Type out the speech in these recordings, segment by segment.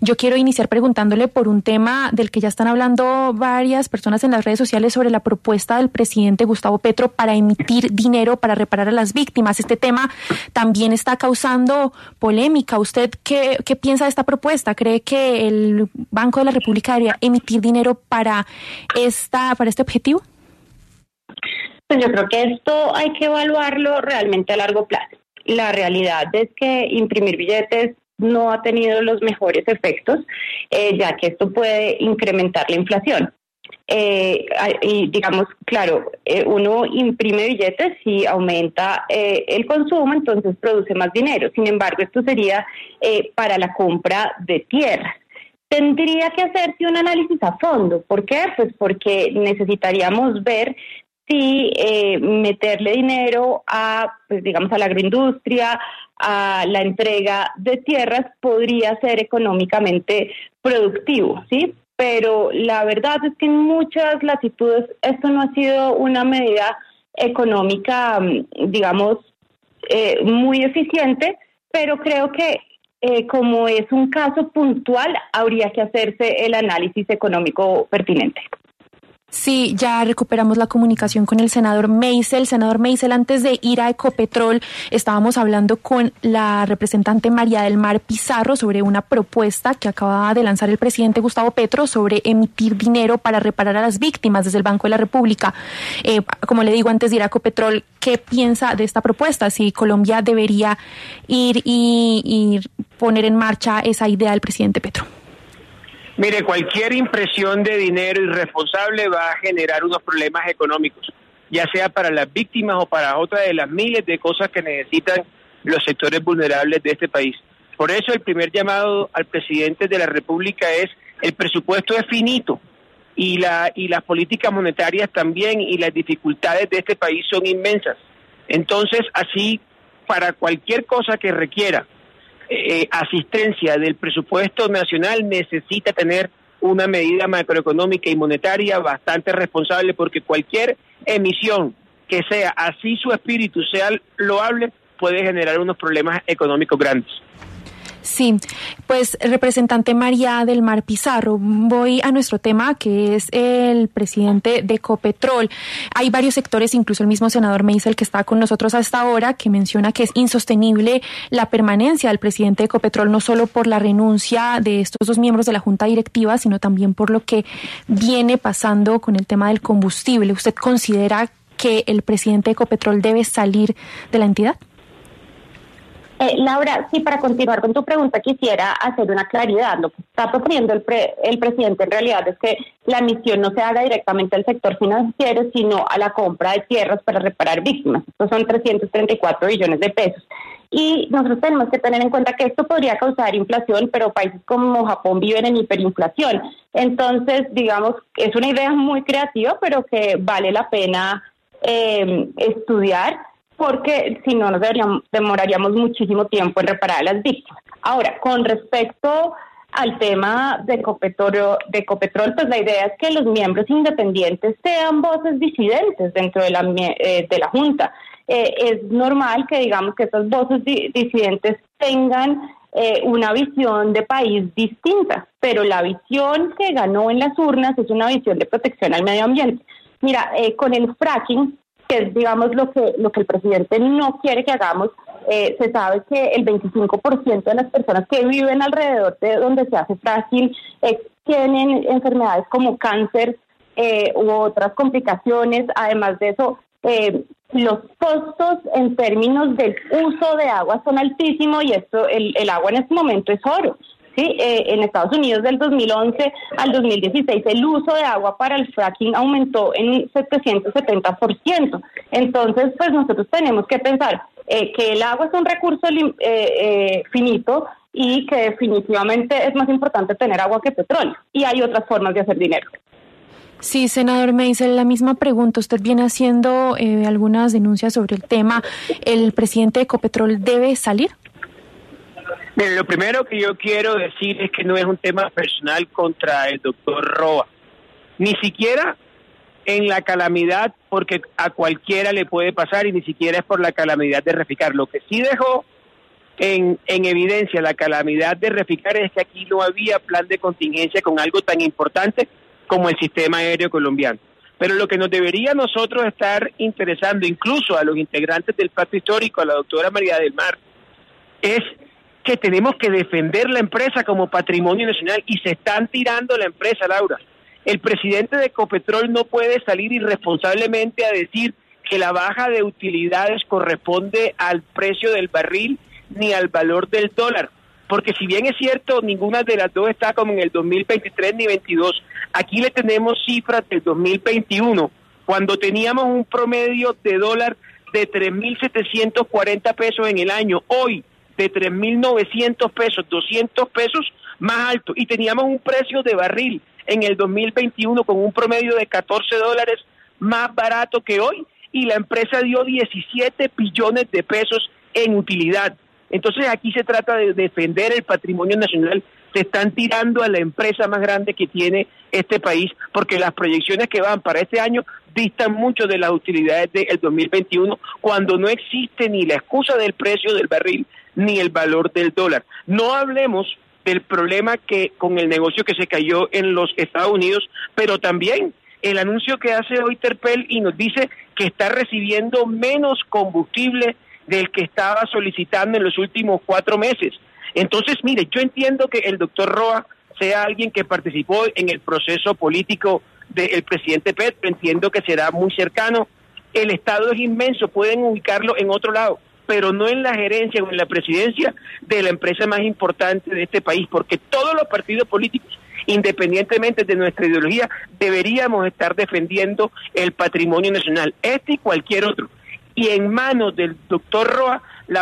Yo quiero iniciar preguntándole por un tema del que ya están hablando varias personas en las redes sociales sobre la propuesta del presidente Gustavo Petro para emitir dinero para reparar a las víctimas. Este tema también está causando polémica. ¿Usted qué piensa de esta propuesta? ¿Cree que el Banco de la República debería emitir dinero para este objetivo? Pues yo creo que esto hay que evaluarlo realmente a largo plazo. La realidad es que imprimir billetes no ha tenido los mejores efectos, ya que esto puede incrementar la inflación. Y digamos, claro, uno imprime billetes y aumenta el consumo, entonces produce más dinero. Sin embargo, esto sería para la compra de tierras. Tendría que hacerse un análisis a fondo. ¿Por qué? Pues porque necesitaríamos ver si meterle dinero pues digamos, a la agroindustria, a la entrega de tierras, podría ser económicamente productivo, ¿sí? Pero la verdad es que en muchas latitudes esto no ha sido una medida económica, digamos, muy eficiente, pero creo que como es un caso puntual, habría que hacerse el análisis económico pertinente. Sí, ya recuperamos la comunicación con el senador Meisel. Senador Meisel, antes de ir a Ecopetrol, estábamos hablando con la representante María del Mar Pizarro sobre una propuesta que acaba de lanzar el presidente Gustavo Petro sobre emitir dinero para reparar a las víctimas desde el Banco de la República. Como le digo, antes de ir a Ecopetrol, ¿qué piensa de esta propuesta? Si Colombia debería ir y poner en marcha esa idea del presidente Petro. Mire, cualquier impresión de dinero irresponsable va a generar unos problemas económicos, ya sea para las víctimas o para otra de las miles de cosas que necesitan los sectores vulnerables de este país. Por eso el primer llamado al presidente de la República es: el presupuesto es finito y las políticas monetarias también, y las dificultades de este país son inmensas. Entonces, así, para cualquier cosa que requiera asistencia del presupuesto nacional, necesita tener una medida macroeconómica y monetaria bastante responsable, porque cualquier emisión que sea, así su espíritu sea loable, puede generar unos problemas económicos grandes. Sí, pues representante María del Mar Pizarro, voy a nuestro tema, que es el presidente de Ecopetrol. Hay varios sectores, incluso el mismo senador Meisel, que está con nosotros a esta hora, que menciona que es insostenible la permanencia del presidente de Ecopetrol, no solo por la renuncia de estos dos miembros de la junta directiva, sino también por lo que viene pasando con el tema del combustible. ¿Usted considera que el presidente de Ecopetrol debe salir de la entidad? Laura, sí, para continuar con tu pregunta, quisiera hacer una claridad. Lo que está proponiendo el presidente en realidad es que la emisión no se haga directamente al sector financiero, sino a la compra de tierras para reparar víctimas. Estos son 334 billones de pesos. Y nosotros tenemos que tener en cuenta que esto podría causar inflación, pero países como Japón viven en hiperinflación. Entonces, digamos, es una idea muy creativa, pero que vale la pena estudiar, porque si no nos demoraríamos muchísimo tiempo en reparar a las víctimas. Ahora, con respecto al tema de Ecopetrol, pues la idea es que los miembros independientes sean voces disidentes dentro de la Junta. Es normal que digamos que esas voces disidentes tengan una visión de país distinta, pero la visión que ganó en las urnas es una visión de protección al medio ambiente. Mira, con el fracking, que es, digamos, lo que el presidente no quiere que hagamos, se sabe que el 25% de las personas que viven alrededor de donde se hace fracking tienen enfermedades como cáncer u otras complicaciones. Además de eso, los costos en términos del uso de agua son altísimos, y esto el agua en este momento es oro. Sí, en Estados Unidos del 2011 al 2016 el uso de agua para el fracking aumentó en 770%. Entonces, pues nosotros tenemos que pensar que el agua es un recurso finito, y que definitivamente es más importante tener agua que petróleo. Y hay otras formas de hacer dinero. Sí, senador Meisel, la misma pregunta. Usted viene haciendo algunas denuncias sobre el tema. ¿El presidente de Ecopetrol debe salir? Mire, lo primero que yo quiero decir es que no es un tema personal contra el doctor Roa, ni siquiera en la calamidad, porque a cualquiera le puede pasar, y ni siquiera es por la calamidad de Reficar. Lo que sí dejó en evidencia la calamidad de Reficar es que aquí no había plan de contingencia con algo tan importante como el sistema aéreo colombiano. Pero lo que nos debería a nosotros estar interesando, incluso a los integrantes del Pacto Histórico, a la doctora María del Mar, es que tenemos que defender la empresa como patrimonio nacional y se están tirando la empresa, Laura. El presidente de Ecopetrol no puede salir irresponsablemente a decir que la baja de utilidades corresponde al precio del barril ni al valor del dólar, porque si bien es cierto, ninguna de las dos está como en el 2023 ni 2022, aquí le tenemos cifras del 2021, cuando teníamos un promedio de dólar de 3.740 pesos en el año, hoy de 3.900 pesos, 200 pesos más alto, y teníamos un precio de barril en el 2021 con un promedio de 14 dólares más barato que hoy, y la empresa dio 17 billones de pesos en utilidad. Entonces aquí se trata de defender el patrimonio nacional, se están tirando a la empresa más grande que tiene este país, porque las proyecciones que van para este año distan mucho de las utilidades del 2021, cuando no existe ni la excusa del precio del barril, ni el valor del dólar. No hablemos del problema que con el negocio que se cayó en los Estados Unidos, pero también el anuncio que hace hoy Terpel y nos dice que está recibiendo menos combustible del que estaba solicitando en los últimos 4 meses. Entonces, mire, yo entiendo que el doctor Roa sea alguien que participó en el proceso político del presidente Petro, entiendo que será muy cercano. El Estado es inmenso, pueden ubicarlo en otro lado, pero no en la gerencia o en la presidencia de la empresa más importante de este país, porque todos los partidos políticos, independientemente de nuestra ideología, deberíamos estar defendiendo el patrimonio nacional, este y cualquier otro. Y en manos del doctor Roa,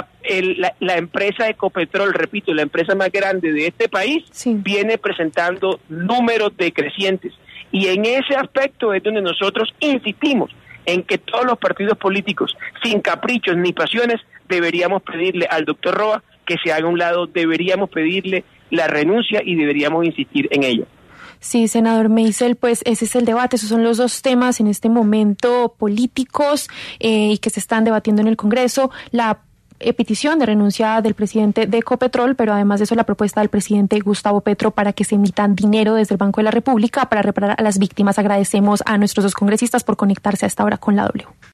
la empresa Ecopetrol, repito, la empresa más grande de este país, sí, viene presentando números decrecientes. Y en ese aspecto es donde nosotros insistimos en que todos los partidos políticos, sin caprichos ni pasiones, deberíamos pedirle al doctor Roa que se haga a un lado, deberíamos pedirle la renuncia y deberíamos insistir en ello. Sí, senador Meisel, pues ese es el debate, esos son los dos temas en este momento políticos y que se están debatiendo en el Congreso, la petición de renuncia del presidente de Ecopetrol, pero además de eso la propuesta del presidente Gustavo Petro para que se emitan dinero desde el Banco de la República para reparar a las víctimas. Agradecemos a nuestros dos congresistas por conectarse a esta hora con la W.